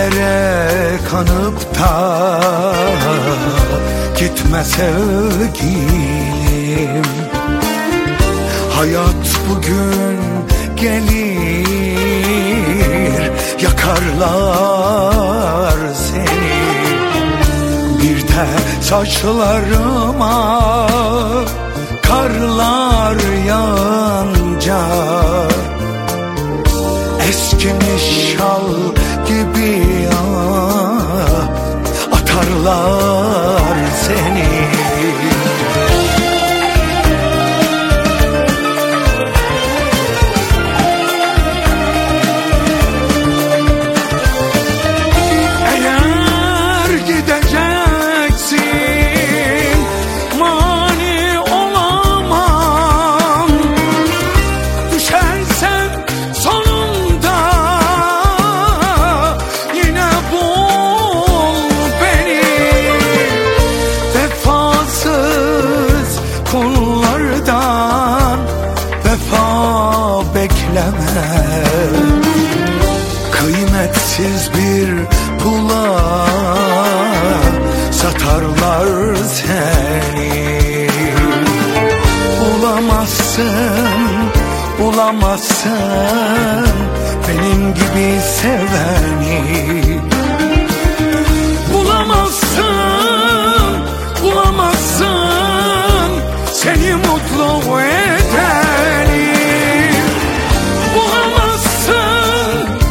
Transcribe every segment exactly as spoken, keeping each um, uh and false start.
yere kanıp da gitme sevgilim. Hayat bugün gelir, yakarlar seni. Bir de saçlarıma karlar yağınca eskimiş şal gibi ah, atarlar seni. Eğer gideceksin mani olamam, düşersen sonunda yine bul beni. Vefasız kullardan vefa bekleme, kıymetsiz bir pula satarlar seni. Bulamazsın, bulamazsın benim gibi seveni. Bulamazsın, bulamazsın seni mutlu edeni. Bulamazsın,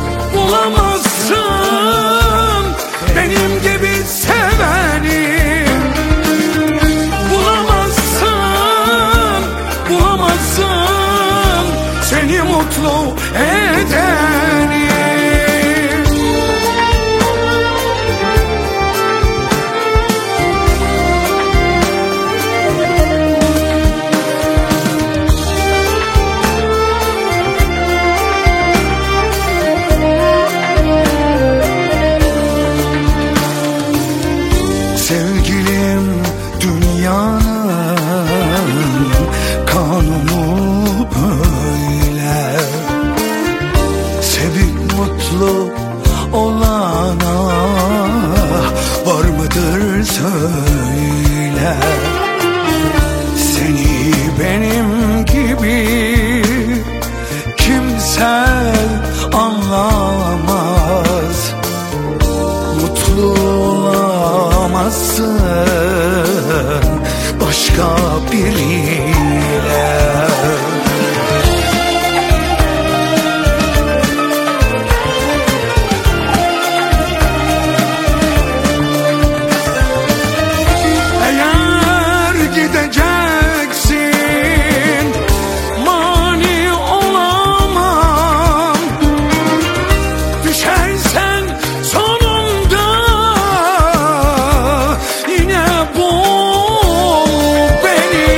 bulamazsın benim gibi seveni. Bulamazsın, bulamazsın seni mutlu edeni. Sevgilim, dünyanın kanunu böyle. Sevip mutlu olana var mıdır söyle. Seni benim gibi kimse anlamaz. Mutlu olamazsın başka biriyle. Eğer gideceksin mani olamam, düşersen sonunda yine bul beni.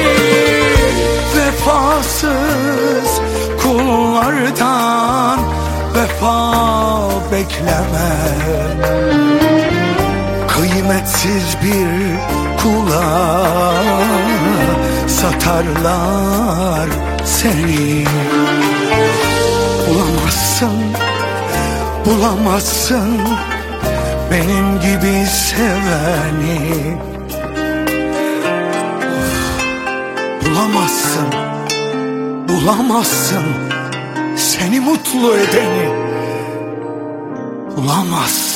Vefasız kullardan vefa bekleme, kıymetsiz bir kula satarlar seni. Bulamazsın, bulamazsın benim gibi seveni. Bulamazsın, bulamazsın seni mutlu edeni. Bulamazsın.